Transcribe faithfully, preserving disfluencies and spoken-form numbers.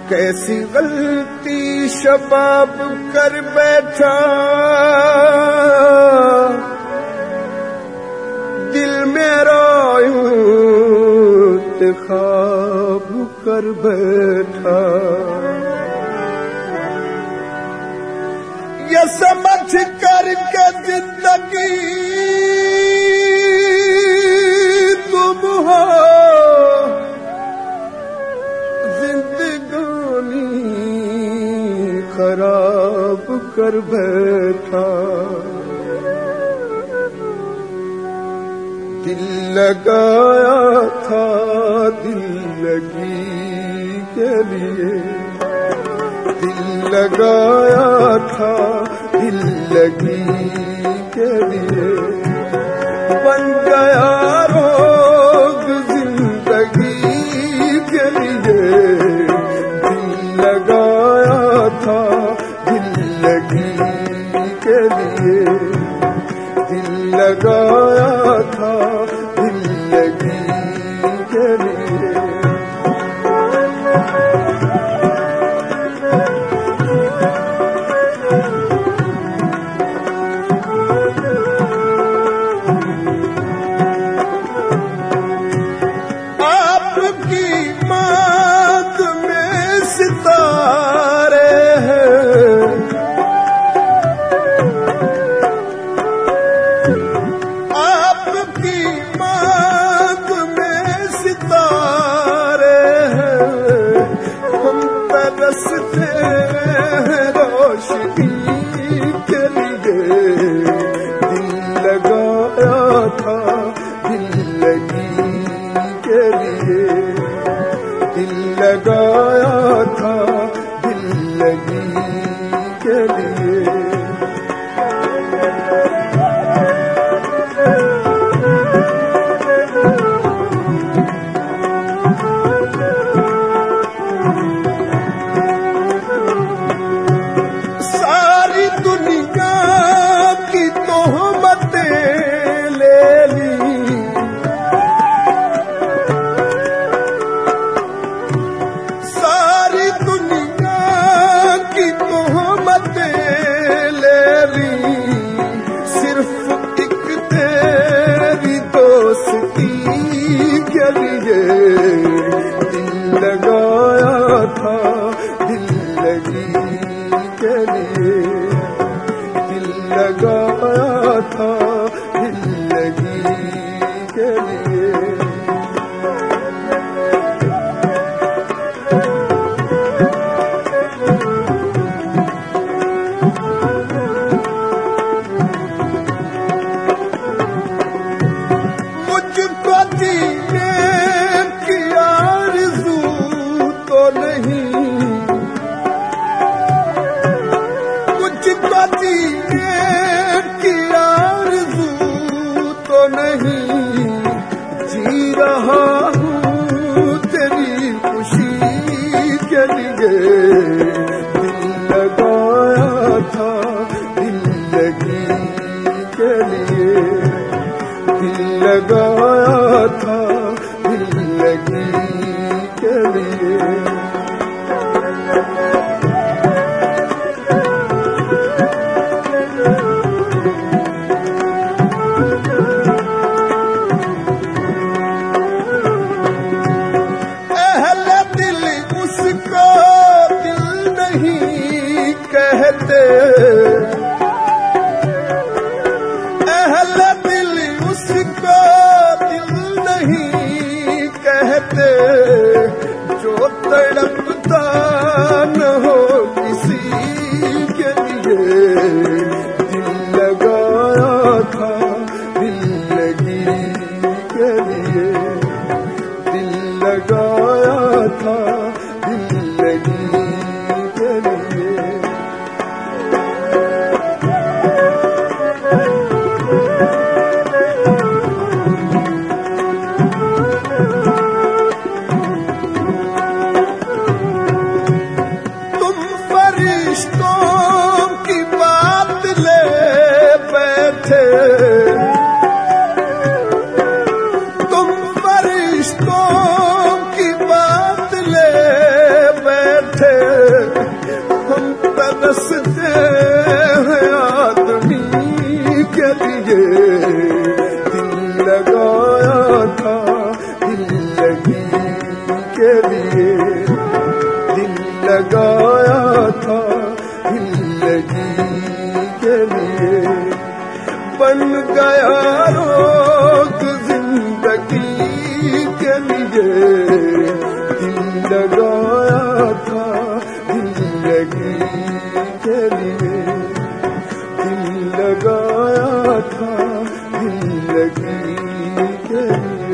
کیسی غلطی شباب کر بیٹھا دل میرا انتخاب کر بیٹھا یہ سمجھ کر کے زندگی تم ہو زندگانی خراب کر بیٹھا دل لگایا تھا دل لگی کے لیے دل لگایا تھا دل لگی کے لیے بن گیا روگ زندگی کے لیے دل لگایا تھا دل لگی کے لیے دل لگایا تھا دل لگی کے لیے روشنی کے لیے دل لگایا تھا دل لگی کے لیے دل لگایا تھا دل لگی کے لیے دل لگایا تھا دل لگی کے لیے دل لگایا تھا دل لگی کے لیے مجھ کو جینے کی آرزو تو نہیں مجھ کو جینے کی آرزو تو نہیں جی رہا ہوں تیری خوشی کے لیے دل لگایا تھا دل لگی کے لیے دل لگایا تھا دل لگی کے لیے اہل دل اس کو دل نہیں کہتے اہل دل اس کو دل نہیں کہتے جو تڑپتا نہ ہو کسی کے لیے دل لگایا تھا دل لگی کے لیے دل لگایا تھا دل لگی کے لیے دل لگایا تھا زندگی کے لیے، دل لگایا تھا زندگی کے لیے، بن گیا روک زندگی کے لیے، دل لگایا تھا زندگی کے لیے، دل لگایا تھا زندگی کے لیے۔